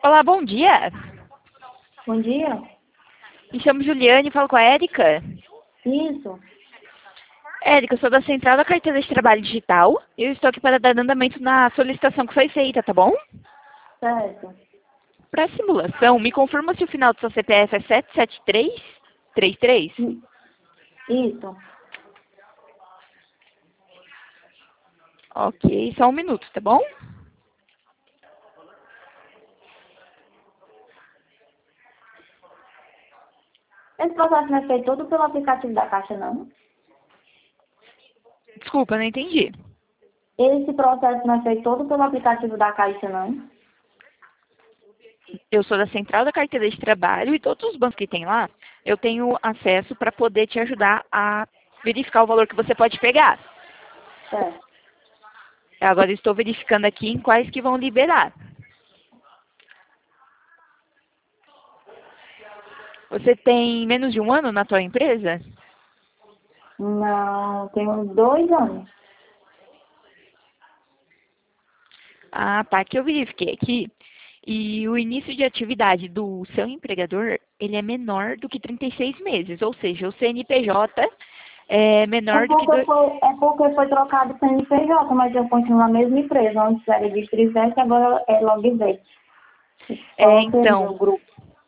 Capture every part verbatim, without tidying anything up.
Olá, bom dia. Bom dia. Me chamo Juliane e falo com a Érica. Isso. Érica, eu sou da Central da Carteira de Trabalho Digital e eu estou aqui para dar andamento na solicitação que foi feita, tá bom? Certo. Para a simulação, me confirma se o final do seu C P F é sete sete três três três? I- Isso. Ok, só um minuto, tá bom? Esse processo não é feito todo pelo aplicativo da Caixa, não? Desculpa, não entendi. Esse processo não é feito todo pelo aplicativo da Caixa, não? Eu sou da Central da Carteira de Trabalho e todos os bancos que tem lá, eu tenho acesso para poder te ajudar a verificar o valor que você pode pegar. Certo. Agora estou verificando aqui em quais que vão liberar. Você tem menos de um ano na tua empresa? Não, tem uns dois anos. Ah, tá. Que eu verifiquei aqui. E o início de atividade do seu empregador, ele é menor do que trinta e seis meses. Ou seja, o C N P J é É menor do que... porque Do... foi, é porque foi trocado o C N P J, mas eu continuo na mesma empresa. Antes era Distrivest, agora é Logvet. Só É, alterei então, o grupo.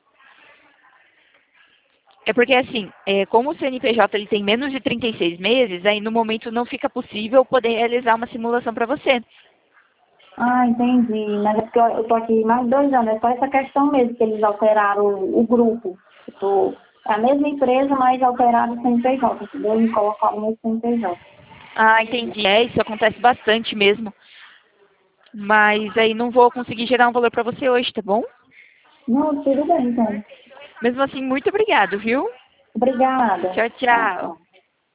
é porque assim, é, como o C N P J ele tem menos de trinta e seis meses, aí no momento não fica possível poder realizar uma simulação para você. Ah, entendi. Mas é porque eu, eu tô aqui mais de dois anos. É só essa questão mesmo, que eles alteraram o, o grupo. Eu tô, é a mesma empresa, mas alteraram o C N P J, entendeu? E colocaram no C N P J. Ah, entendi. É, isso acontece bastante mesmo. Mas aí não vou conseguir gerar um valor para você hoje, tá bom? Não, tudo bem, então. Mesmo assim, muito obrigado, viu? Obrigada. Tchau, Tá, tchau. tchau.